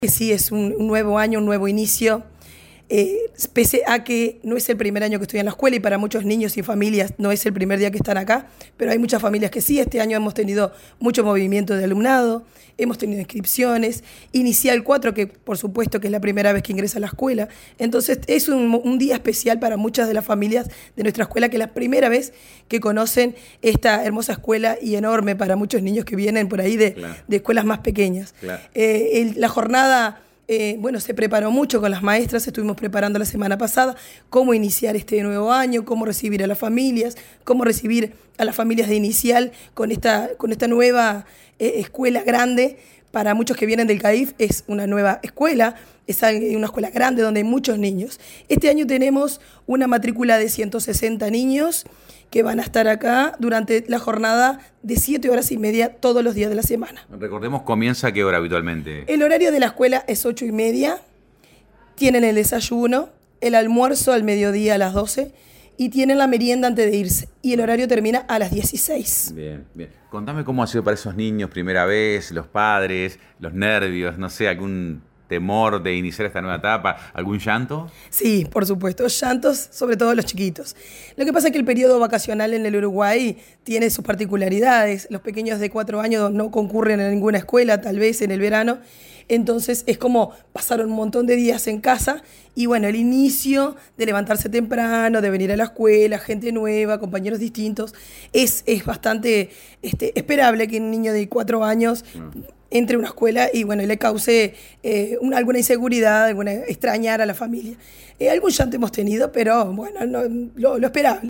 Que sí, es un nuevo año, un nuevo inicio. Pese a que no es el primer año que estoy en la escuela y para muchos niños y familias no es el primer día que están acá, pero hay muchas familias que sí. Este año hemos tenido mucho movimiento de alumnado, hemos tenido inscripciones, Inicial 4, que por supuesto que es la primera vez que ingresa a la escuela. Entonces es un día especial para muchas de las familias de nuestra escuela, que es la primera vez que conocen esta hermosa escuela y enorme para muchos niños que vienen por ahí de escuelas más pequeñas. Claro. La jornada... se preparó mucho con las maestras, estuvimos preparando la semana pasada cómo iniciar este nuevo año, cómo recibir a las familias, cómo recibir a las familias de Inicial con esta nueva escuela grande. Para muchos que vienen del CAIF es una nueva escuela, es una escuela grande donde hay muchos niños. Este año tenemos una matrícula de 160 niños que van a estar acá durante la jornada de 7 horas y media todos los días de la semana. Recordemos, ¿comienza a qué hora habitualmente? El horario de la escuela es 8:30, tienen el desayuno, el almuerzo al mediodía a las 12 y tienen la merienda antes de irse. Y el horario termina a las 16. Bien, bien. Contame cómo ha sido para esos niños, primera vez, los padres, los nervios, no sé, algún temor de iniciar esta nueva etapa, algún llanto. Sí, por supuesto, llantos, sobre todo los chiquitos. Lo que pasa es que el periodo vacacional en el Uruguay tiene sus particularidades. Los pequeños de 4 años no concurren a ninguna escuela, tal vez en el verano. Entonces es como pasar un montón de días en casa y bueno, el inicio de levantarse temprano, de venir a la escuela, gente nueva, compañeros distintos, es bastante esperable que un niño de 4 años entre a una escuela y bueno, le cause alguna inseguridad, extrañar a la familia. Algún llanto hemos tenido, pero bueno, lo esperable.